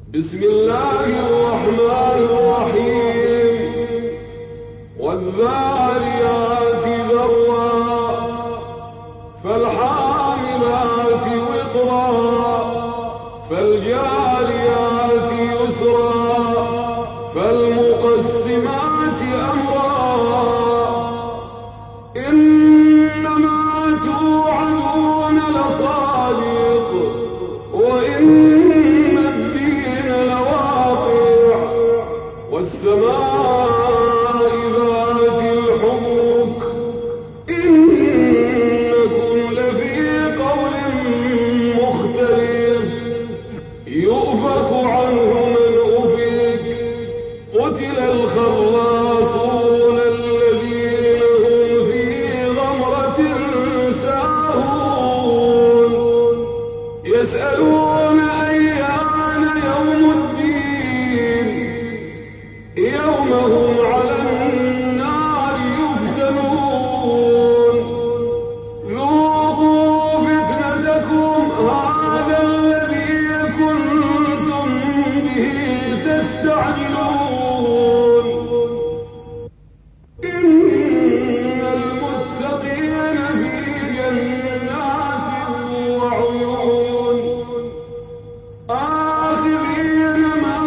بسم الله الرحمن الرحيم والذاريات ذروا فالحاملات وقرا فالجاريات يسرا فالمقسمات أمرا إنما توعدون لصادق وإن والسماء ذات الحبك إنكم لفي قول مختلف يؤفك عنه من أفك قتل الخراصون الذين هم في غمرة ساهون يسألون أيان يوم الدين يوم هم على النار يفتنون ذوقوا فتنتكم هذا الذي كنتم به تستعجلون إن المتقين في جنات وعيون آخذين ما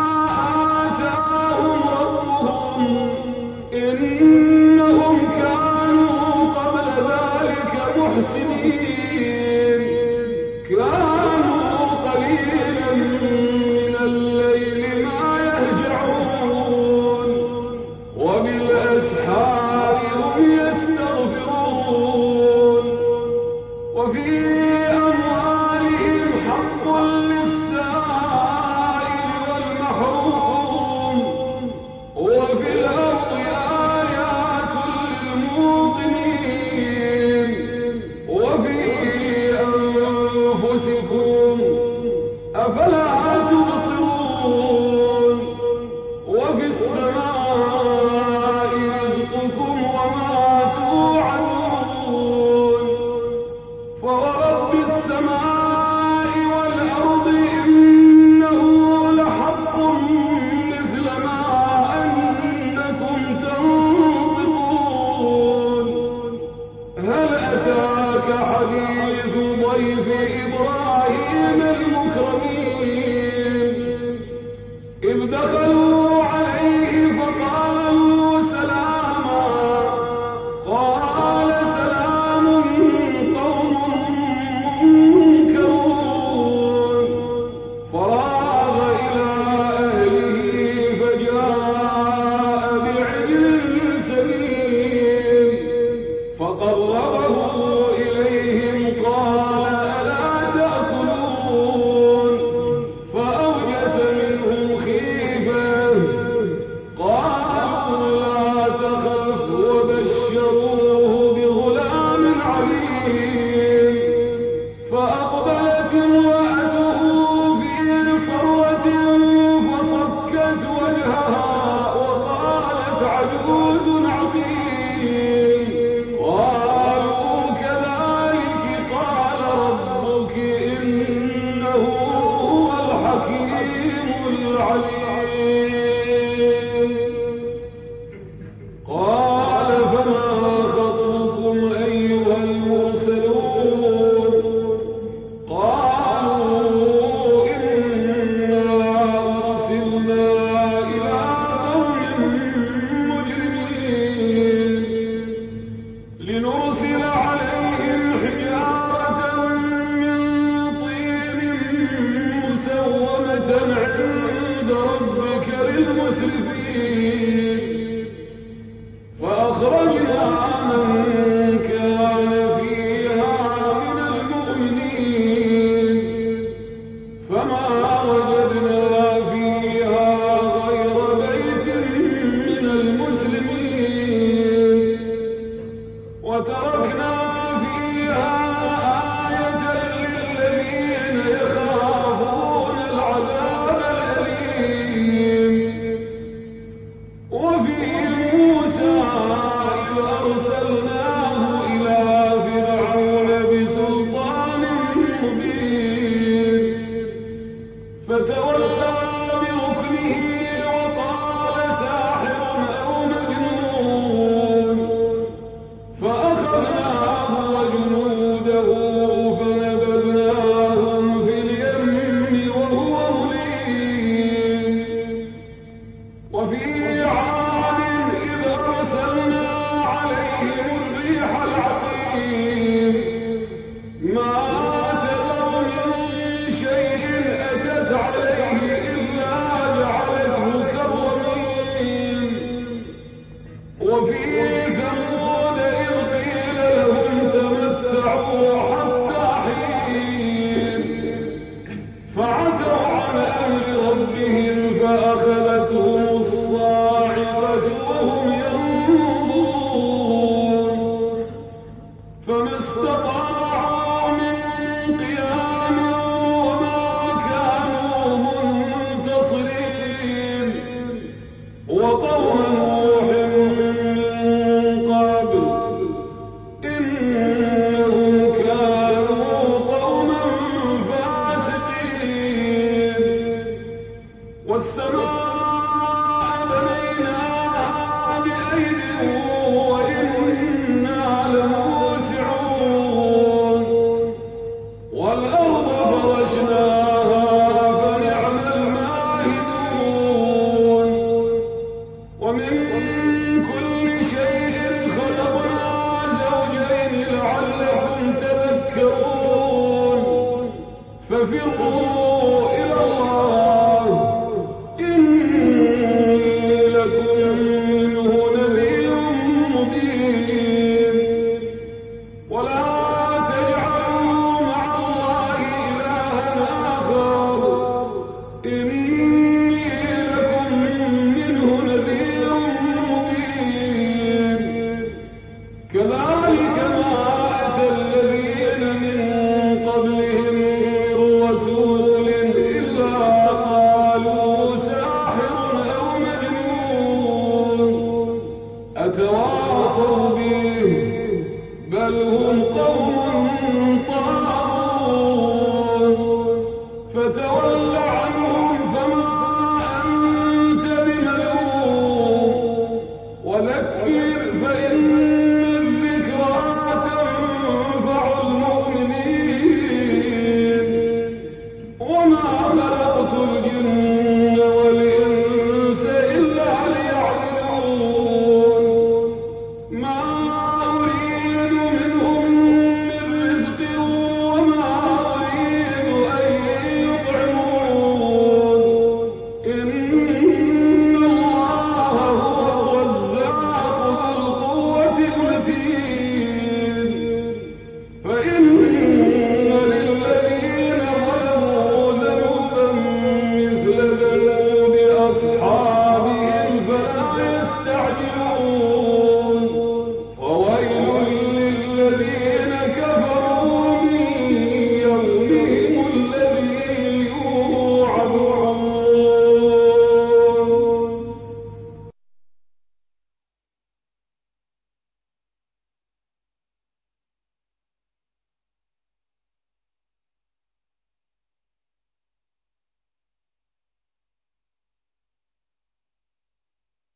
إنهم كانوا قبل ذلك محسنين كانوا قليلا من الليل ما يهجعون وبالأسحار هم يستغفرون وفي أموالهم حق للسائل والمحروم وفي الأرض وفي أنفسكم أفلا تبصرون وفي السماء رزقكم وما توعدون فورب السماء والأرض إنه لحق مثل ما أنكم تنطقون هل أتاك حديث ضيف إبراهيم المكرمين ينطقون